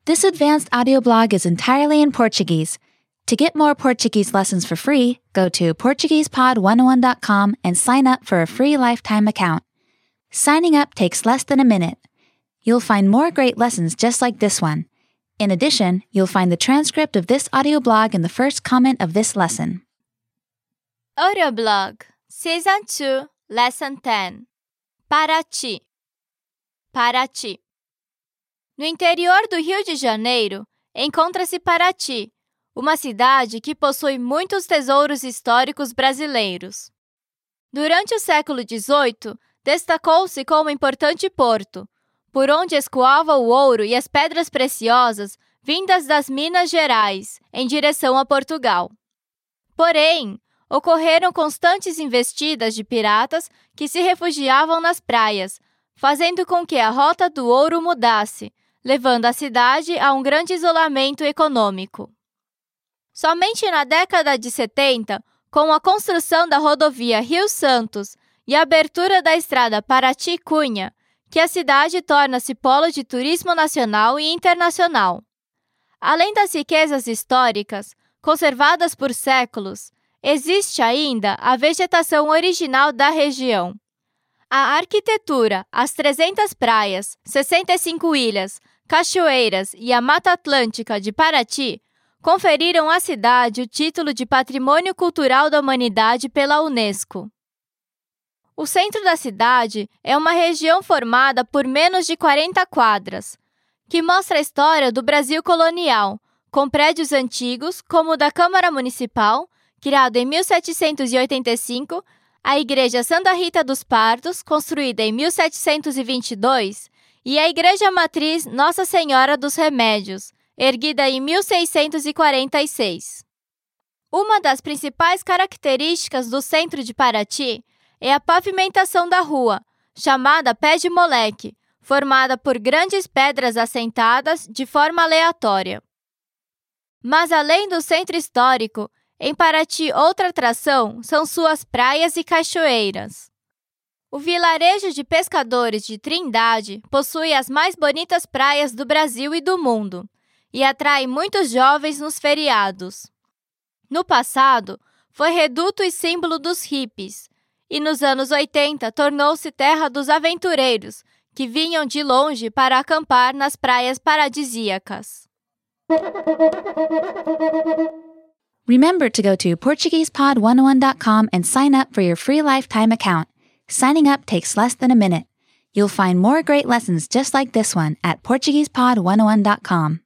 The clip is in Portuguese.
This advanced audio blog is entirely in Portuguese. To get more Portuguese lessons for free, go to PortuguesePod101.com and sign up for a free lifetime account. Signing up takes less than a minute. You'll find more great lessons just like this one. In addition, you'll find the transcript of this audio blog in the first comment of this lesson. Audio blog, Season 2, Lesson 10. Paraty. Paraty. No interior do Rio de Janeiro, encontra-se Paraty, uma cidade que possui muitos tesouros históricos brasileiros. Durante o século XVIII, destacou-se como importante porto, por onde escoava o ouro e as pedras preciosas vindas das Minas Gerais, em direção a Portugal. Porém, ocorreram constantes investidas de piratas que se refugiavam nas praias, fazendo com que a rota do ouro mudasse, levando a cidade a um grande isolamento econômico. Somente na década de 70, com a construção da rodovia Rio-Santos e a abertura da estrada Paraty-Cunha, que a cidade torna-se polo de turismo nacional e internacional. Além das riquezas históricas, conservadas por séculos, existe ainda a vegetação original da região. A arquitetura, as 300 praias, 65 ilhas, cachoeiras e a Mata Atlântica de Paraty conferiram à cidade o título de Patrimônio Cultural da Humanidade pela Unesco. O centro da cidade é uma região formada por menos de 40 quadras, que mostra a história do Brasil colonial, com prédios antigos como o da Câmara Municipal, criado em 1785, a Igreja Santa Rita dos Pardos, construída em 1722, e a Igreja Matriz Nossa Senhora dos Remédios, erguida em 1646. Uma das principais características do centro de Paraty é a pavimentação da rua, chamada Pé de Moleque, formada por grandes pedras assentadas de forma aleatória. Mas além do centro histórico, em Paraty outra atração são suas praias e cachoeiras. O vilarejo de pescadores de Trindade possui as mais bonitas praias do Brasil e do mundo, e atrai muitos jovens nos feriados. No passado, foi reduto e símbolo dos hippies, e nos anos 80 tornou-se terra dos aventureiros, que vinham de longe para acampar nas praias paradisíacas. Remember to go to PortuguesePod101.com and sign up for your free lifetime account. Signing up takes less than a minute. You'll find more great lessons just like this one at PortuguesePod101.com.